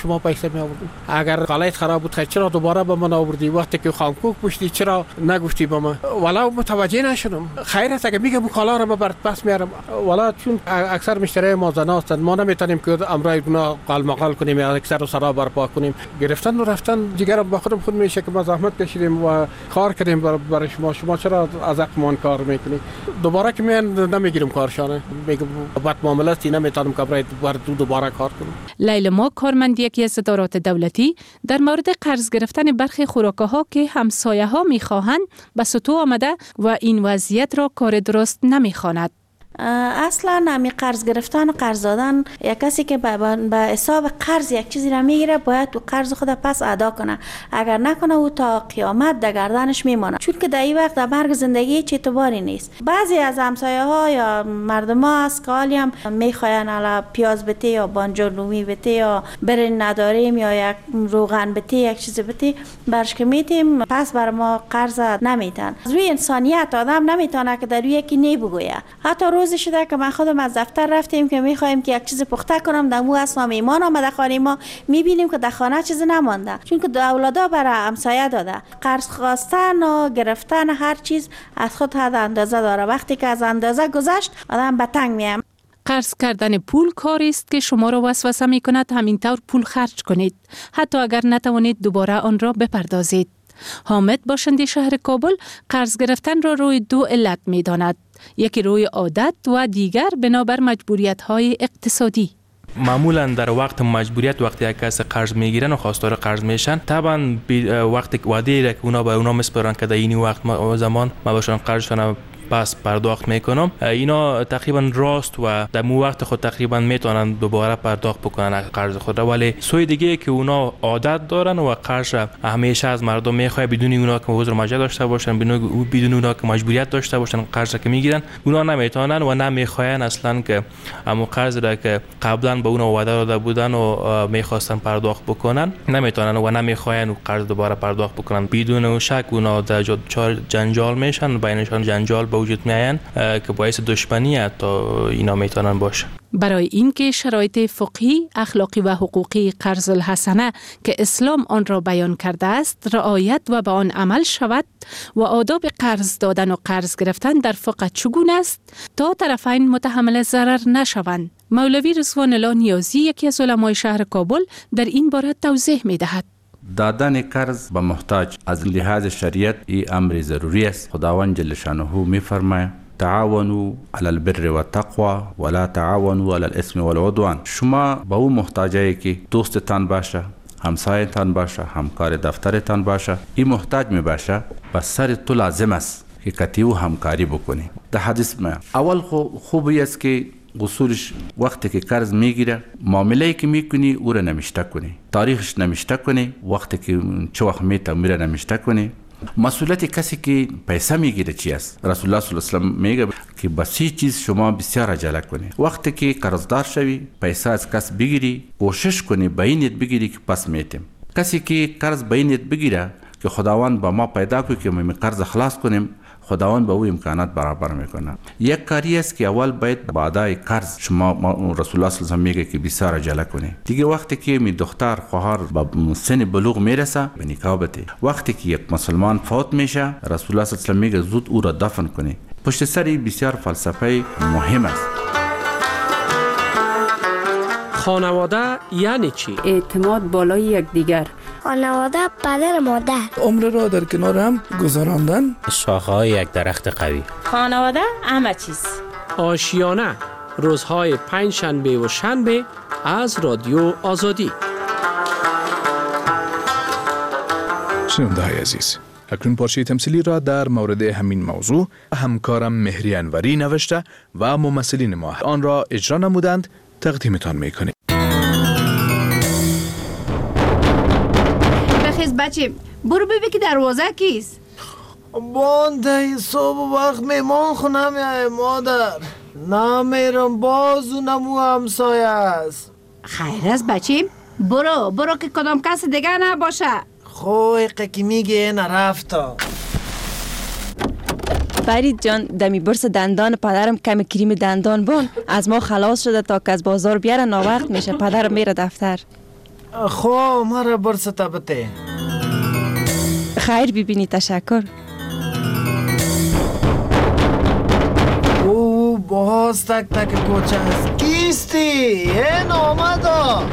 شما پیسه می آوردیم. اگر غلط خراب بود چرا دوباره به من آوردی؟ وقتی که خامکوک پوشیدی چرا نگفتی به من؟ والا متوجه نشدم. خیر است اگه میگم کالا رو برات پس میارم. والا چون اکثر مشتری ما زنا هستند، ما نمیتونیم که امرای اونا قالمقال کنیم یا اکثر سرا برپا کنیم. گرفتن و رفتن دیگر با خودم خود میشه که ما زحمت کشیدیم و کار کردیم برای شما چرا از حقمان کار میکنی؟ دوباره که من نمیگیرم کارشانه، میگم بد معاملات نمیتونم که برای دوباره کار کنم. لیلا کارمند یکی از ادارات دولتی در مورد قرض گرفتن برخی خوراک‌ها که همسایه‌ها می‌خواهند به سطوح آمده و این وضعیت را کار درست نمی‌خواند. اصلا همی قرض گرفتن و قرض دادن، یک کسی که به حساب قرض یک چیزی را میگیره باید تو قرض خود پس ادا کنه. اگر نکنه او تا قیامت در گردنش میمانه، چون که در این وقت در مرگ زندگی هیچ اعتباری نیست. بعضی از همسایه ها یا مردم ها از کالی هم میخواین الا پیاز بته یا بانجان رومی بته یا برنج نداریم یا یک روغن بته یک چیز بته برش که میتیم، پس بر ما قرض نمیتن. از روی انسانیت آدم نمیتونه که در روی یکی نی بگویه. حتی روزی شده که من خودم از دفتر رفتیم که میخوایم که یک چیز پخته کنم، در مو اسما میمان آمده خانه ما، میبینیم که در خانه چیزی نمانده، چون که اولادا برای همسایه داده. قرض خواستن و گرفتن هر چیز از خود حد اندازه داره. وقتی که از اندازه گذشت آدم به تنگ میام. قرض کردن پول کاری است که شما را وسوسه میکند همینطور پول خرج کنید، حتی اگر نتوانید دوباره آن را بپردازید. حامد باشنده شهر کابل قرض گرفتن را روی دو علت میداند، یکی روی عادت و دیگر بنابر مجبوریت‌های اقتصادی. معمولا در وقت مجبوریت وقتی یک کس قرض میگیرن و خواستار قرض میشن، طبعا وقتی وعده را که اونا به اونا میسپارن که در این وقت زمان ما باشون قرضشون پس پرداخت میکنم، اینا تقریبا راست و در مو وقت خود تقریبا میتونن دوباره پرداخت بکنن قرض خود را. ولی سوی دیگه که اونا عادت دارن و قرض همیشه از مردم میخواد بدون اونا که حضور مجاز داشته باشن، بدون اونا که مجبوریت داشته باشن قرض که میگیرن، اونا نمیتونن و نمیخواین اصلا که همون قرض را که قبلا به اونا وعده داده بودن و میخواستن پرداخت بکنن نمیتونن و نمیخواین قرض دوباره پرداخت بکنن. بدون شک اونا در جنجال میشن، بینشان جنجال وجود میاین که باعث دشمنی حتی اینا میتونن باشه. برای اینکه شرایط فقهی، اخلاقی و حقوقی قرض الحسنه که اسلام آن را بیان کرده است رعایت و به آن عمل شود و آداب قرض دادن و قرض گرفتن در فقه چگونه است تا طرفین متحمل ضرر نشوند، مولوی رضوان الله نیازی یکی از علمای شهر کابل در این باره توضیح میدهد. دادن قرض به محتاج از لحاظ شریعت این امر ضروری است. خداوند جل شانه میفرماید تعاونوا علی البر والتقوى ولا تعاونوا علی الاثم والعدوان. شما به اون محتاجی که دوستتان باشه، همسایتان باشه، همکار دفترتان باشه، این محتاج می باشه، بس سر تو لازم است که کتیو همکاری بکنی. در حدیث ما اول خوبی است که اصولش وقتی که قرض میگیره معامله‌ای که میکنی او را نمیشته کنی، تاریخش نمیشته کنی، وقتی که چه وقت میره نمیشته کنی. مسئولیت کسی که پیسه میگیره چی است؟ رسول الله صلی الله علیه و آله میگه که بسی چیز شما بسیار عجله کنی. وقتی که قرضدار شوی پیسه از کس بگیری کوشش کنی به این نیت بگیری که پس میتیم. کسی که قرض به این نیت بگیره که خداوند با ما پیدا کنه که ما قرض خلاص کنیم، خداوند به او امکانات برابر میکنه. یک کاری است که اول باید با ادای قرض شما رسول الله صلی الله علیه و آله میگه که بسیار عجله کنی. دیگه وقتی که می دختر خواهر به سن بلوغ میرسه به نکاح بده. وقتی که یک مسلمان فوت میشه رسول الله صلی الله علیه و آله میگه زود او را دفن کنی. پشت سر این بسیار فلسفه مهم است. خانواده یعنی چی؟ اعتماد بالای یکدیگر. خانواده پدر مادر. عمر را در کنار هم گذراندن. شاخه‌های یک درخت قوی. خانواده همه چیز. آشیانه روزهای پنجشنبه و شنبه از رادیو آزادی. شنونده های عزیز، اکنون پارچه تمثیلی را در مورد همین موضوع همکارم مهری انوری نوشته و ممثلین ما آن را اجرا نمودند تقدیمتان میکنیم. بخیز بچه برو ببین که دروازه کیست. بانده صبح وقت میمان خونم یا مادر نمیرم بازو نمو همسایه است. خیر است بچه برو که کدام کس دیگه نباشه. خوی که میگه نرفتا. فرید جان دمی برس دندان پدرم کم کریم دندان بون از ما خلاص شده تا که از بازار بیاره ناوقت میشه. پدرم میره دفتر. خو مرا برسته بته. خیر ببینی، تشکر. او باز تک تک کوچه است. کیستی؟ این آمده.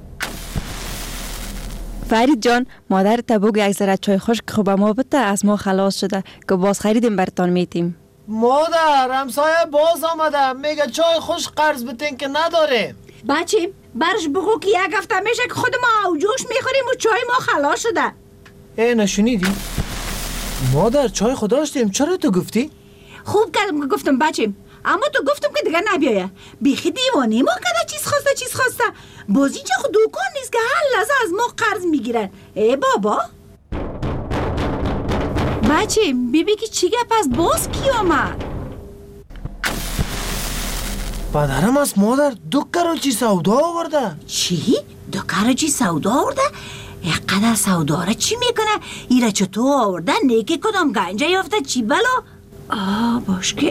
فرید جان، مادر تا بگو یک ذره چای خشک خوب ما بده، از ما خلاص شده که باز خریدیم برتان میتیم. مادر همسایه باز آمده میگه چای خشک قرض بتین که نداره. بچه برش بگو که یک هفته میشه که خود ما آوجوش میخوریم و چای ما خلاص شده. نشنیدی؟ مادر چای خود داشتیم، چرا تو گفتی؟ خوب کردم که گفتم بچه، اما تو گفتم که دیگه نبیایه. بیخی دیوانه ما کده چیز خواسته. باز اینجا خود دوکان نیست که هر لحظه از ما قرض میگیرن. ای بابا بچه بیبی که چی گپ از باز کی آمد؟ پدرم از مادر 2 کراچی سودا آورده. چی؟ 2 کراچی سودا آورده؟ اینقدر سودا را چی میکنه؟ ایره چطور آورده؟ نیکی کدام گنجه یافته چی بلا؟ باش که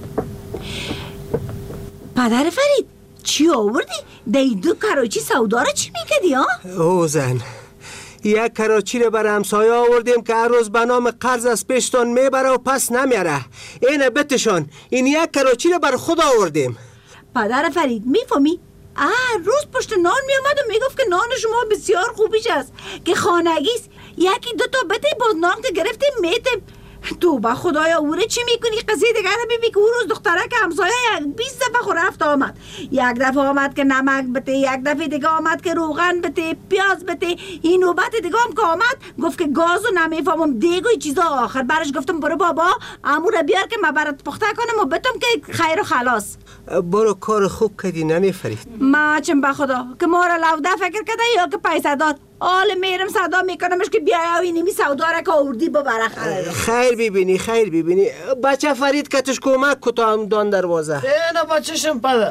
پدر فرید چی آوردی؟ دی 2 کراچی سودا را چی میکدی ها؟ او زن 1 کراچی رو بر همسایه آوردیم که هر روز به نام قرض از پیشتان میبره و پس نمیاره. اینه بتشان، این 1 کراچی رو بر خود آوردیم. پدر فرید میفهمی؟ روز پشت نان میامد و میگفت که نان شما بسیار خوبیش است که خانگیست. 1 2 تا بده باز نان که گرفتیم میتیم. تو با خدایا اوره چی میکنی؟ قضیه دیگر رو ببین که اون روز دختره که همسایه 20 دفعه خور رفت آمد. 1 دفعه آمد که نمک بده، 1 دفعه دیگه آمد که روغن بده، پیاز بده. این نوبت دیگه هم که آمد گفت که گازو نمیفهمم دیگه چیزا. آخر برش گفتم برو بابا عمو رو بیار که من برات پخته کنم و بتم که خیر و خلاص. برو کار خوب کردی ننه فرید. ما چم به خدا که ما را لوده فکر کرده یا که پیسه داد. آل میرم صدا میکنمش که بیا و اینمی سودا را که آوردی ببره. خیر ببینی بچه فرید که توش کمک کتا هم دان دروازه. نه بچهشم پدر.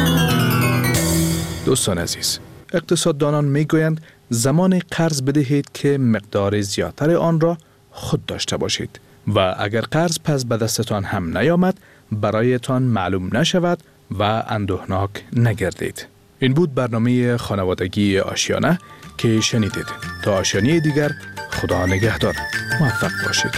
دوستان عزیز، اقتصاددانان میگویند زمان قرض بدهید که مقدار زیادتر آن را خود داشته باشید و اگر قرض پس به دستتان هم نیامد برایتان معلوم نشود و اندوهناک نگردید. این بود برنامه خانوادگی آشیانه که شنیدید. تا آشیانه دیگر خدا نگهدار. موفق باشید.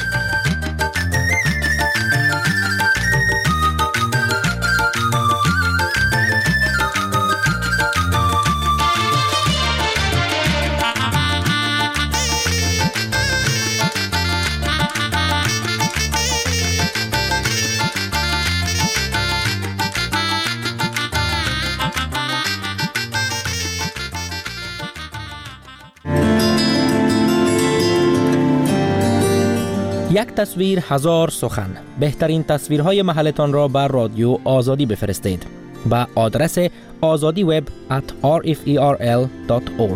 یک تصویر 1000 سخن. بهترین تصویرهای محلتان را بر رادیو آزادی بفرستید به آدرس azadiweb@rferl.org.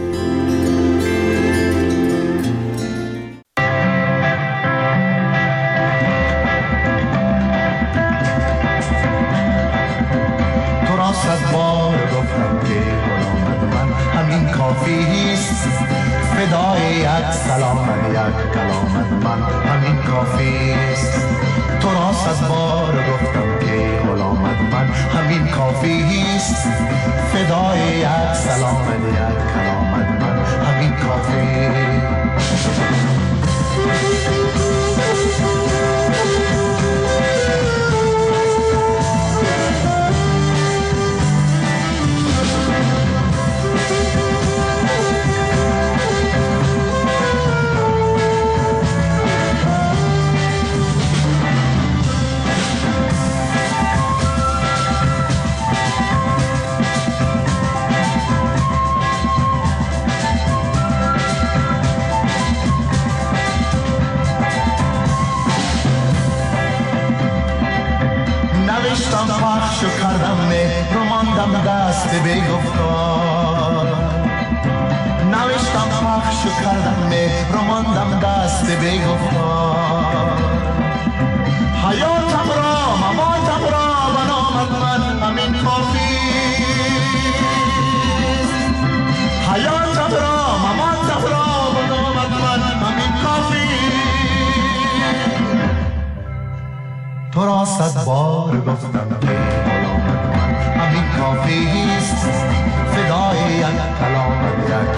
تو را 100 بار گفتم که غلامت من همین کافیست، فدای یک سلام یک کلامت من همین کافیست. تو را 100 بار گفتم که غلامت من همین کافیست، فدای یک سلام یک کلامت من همین کافیست. نوشتم پخش و کردم مهر و ماندم دست بیگفتار. نوشتم پخش و کردم مهر و ماندم دست بیگفتار. حیاتم را مماتم را به نامت من همین کافیست. حیاتم را مماتم را به نامت من همین کافیست. تو را 100 بار گفتم که غلامت من همین کافیست، فدای یک کلامت یک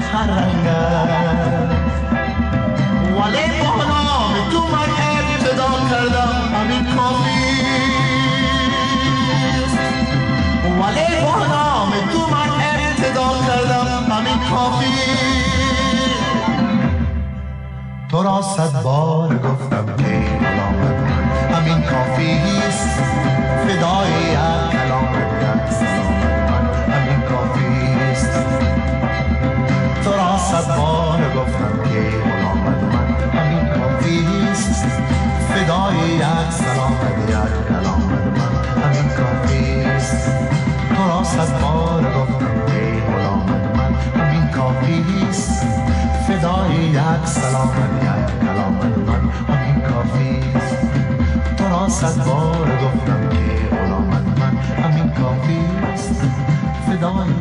هر رنگ است، ولی با نام تو من ابتدا کردم همین کافی است، ولی با نام تو من ابتدا کردم همین کافی. تو را 100 بار گفتم که غلامت من همین کافی است، فدای یک کلامت یک سلامت من همین کافی است. تو را 100 بار گفتم که غلامت من همین کافی است، فدای یک سلامت یک کلامت من همین کافی است. تو را 100 بار گفتم که غلامت من همین کافی است، فدای یک سلامت یک کلامت من همین کافی است. تو را 100 بار گفتم که غلامت من همین کافی است، فدای